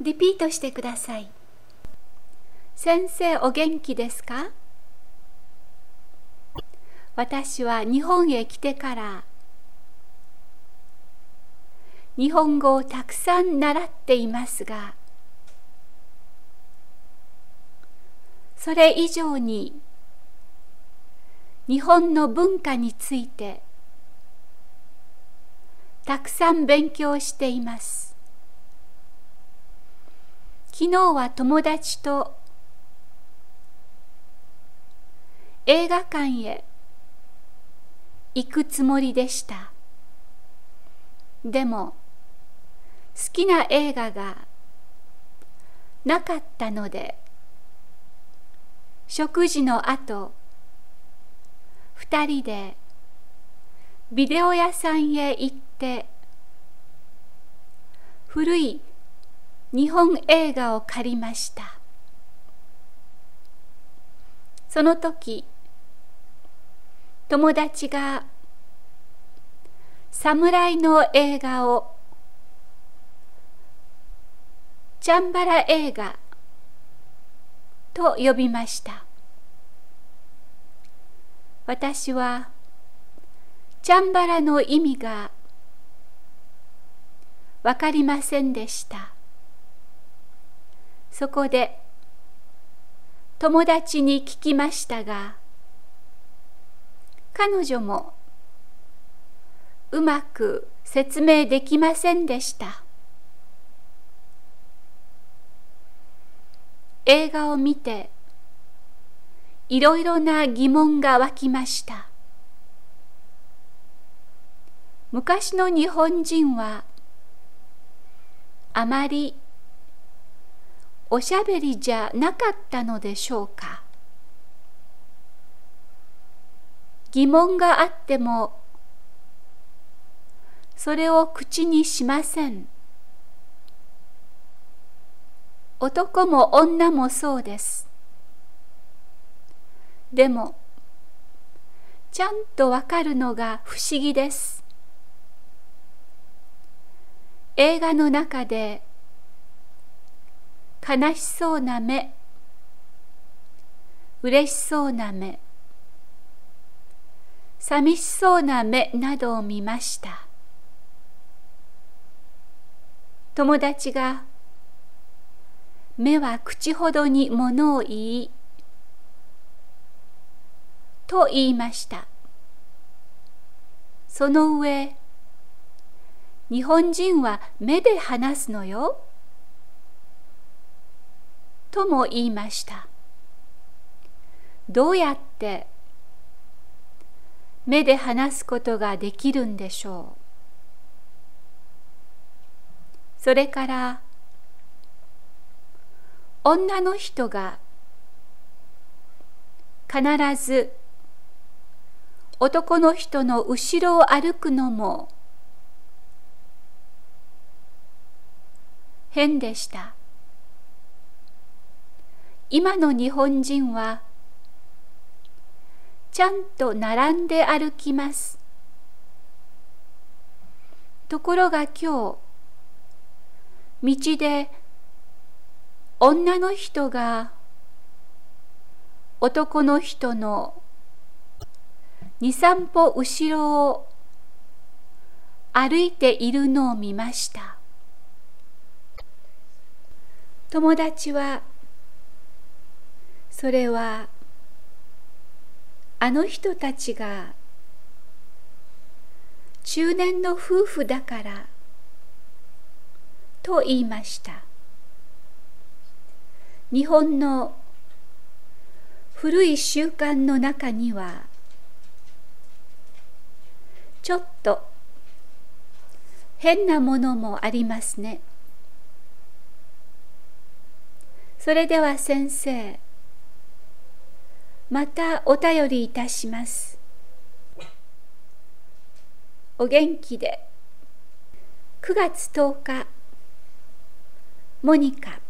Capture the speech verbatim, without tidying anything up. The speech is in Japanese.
リピートしてください。先生、お元気ですか？私は日本へ来てから日本語をたくさん習っていますが、それ以上に日本の文化についてたくさん勉強しています。昨日は友達と映画館へ行くつもりでした。でも好きな映画がなかったので、食事の後、二人でビデオ屋さんへ行って古い日本映画を借りました。その時、友達が侍の映画をチャンバラ映画と呼びました。私はチャンバラの意味がわかりませんでした。そこで友達に聞きましたが、彼女もうまく説明できませんでした。映画を見ていろいろな疑問が湧きました。昔の日本人はあまりおしゃべりじゃなかったのでしょうか。疑問があってもそれを口にしません。男も女もそうです。でもちゃんとわかるのが不思議です。映画の中で悲しそうな目、嬉しそうな目、寂しそうな目などを見ました。友達が目は口ほどにものを言いと言いました。その上、日本人は目で話すのよとも言いました。どうやって目で話すことができるんでしょう。それから女の人が必ず男の人の後ろを歩くのも変でした。今の日本人はちゃんと並んで歩きます。ところが今日、道で女の人が男の人の二三歩後ろを歩いているのを見ました。友達は、それはあの人たちが中年の夫婦だからと言いました。日本の古い習慣の中にはちょっと変なものもありますね。それでは先生、またお便りいたします。お元気で。くがつとおか、モニカ。